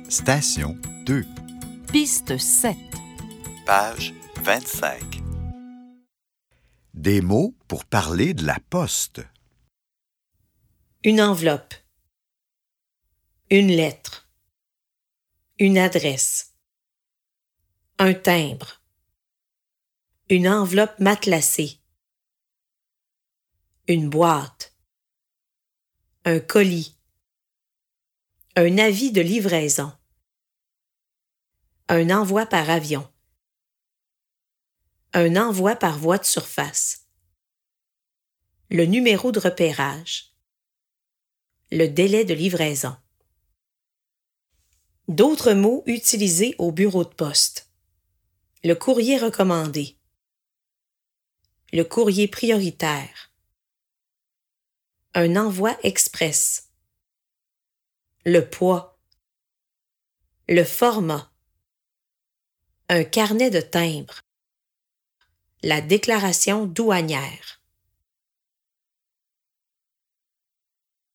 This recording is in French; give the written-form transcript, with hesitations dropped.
Station 2. Piste 7. Page 25. Des mots pour parler de la poste. Une enveloppe. Une lettre. Une adresse. Un timbre. Une enveloppe matelassée. Une boîte. Un colis. Un avis de livraison. Un envoi par avion. Un envoi par voie de surface. Le numéro de repérage. Le délai de livraison. D'autres mots utilisés au bureau de poste. Le courrier recommandé. Le courrier prioritaire. Un envoi express. Le poids. Le format. Un carnet de timbre. La déclaration douanière.